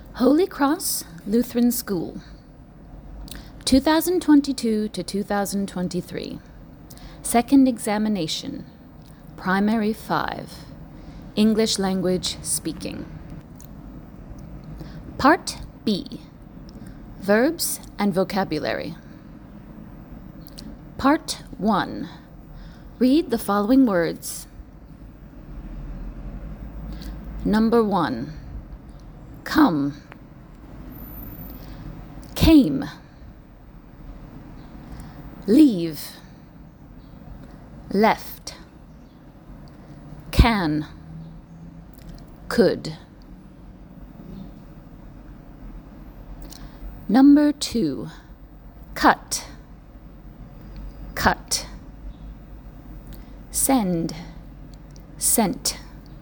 Holy Cross Lutheran School, 2022 to 2023. Second examination, Primary 5, English Language Speaking. Part B, Verbs and Vocabulary. Part 1, read the following words. Number 1, come. Came. Leave. Left. Can. Could. Number 2, cut. Cut. Send. Sent.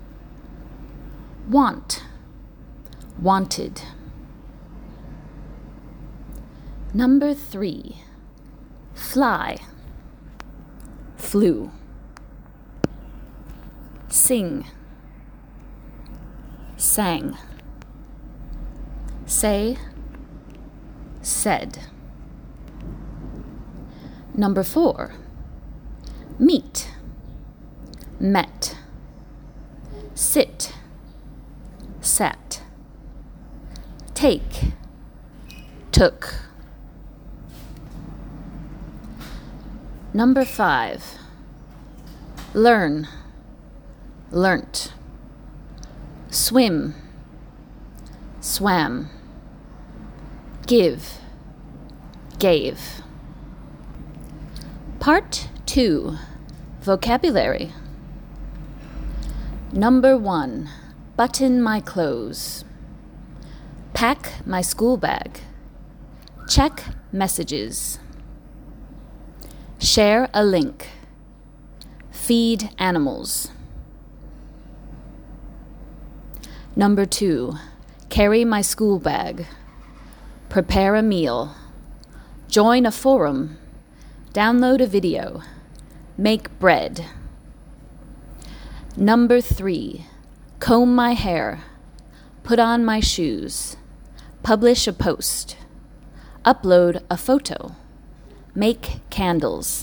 Want. Wanted. Number 3, fly. Flew. Sing. Sang. Say. Said. Number 4, meet. Met. Sit. Sat. Take. Took. Number 5, learn. Learnt. Swim. Swam. Give. Gave. Part 2, Vocabulary. Number 1, button my clothes. Pack my school bag. Check messages. Share a link. Feed animals. Number 2, carry my school bag. Prepare a meal. Join a forum. Download a video. Make bread. Number 3, comb my hair. Put on my shoes. Publish a post. Upload a photo. Make candles.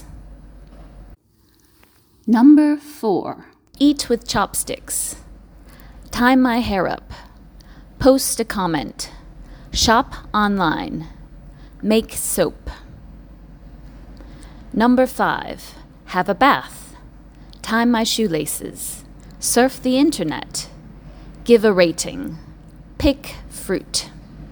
Number 4, eat with chopsticks. Tie my hair up. Post a comment. Shop online. Make soap. Number 5, have a bath. Tie my shoelaces. Surf the internet. Give a rating. Pick fruit.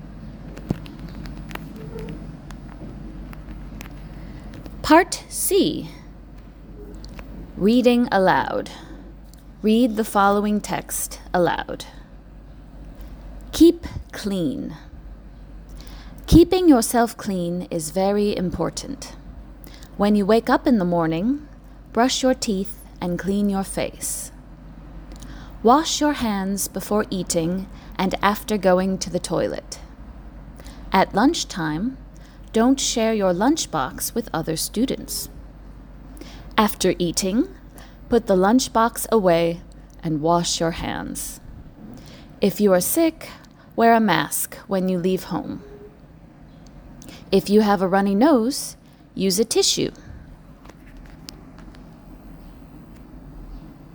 Part C, reading aloud. Read the following text aloud. Keep clean. Keeping yourself clean is very important. When you wake up in the morning, brush your teeth and clean your face. Wash your hands before eating and after going to the toilet. At lunchtime, don't share your lunchbox with other students. After eating, put the lunchbox away and wash your hands. If you are sick, wear a mask when you leave home. If you have a runny nose, use a tissue.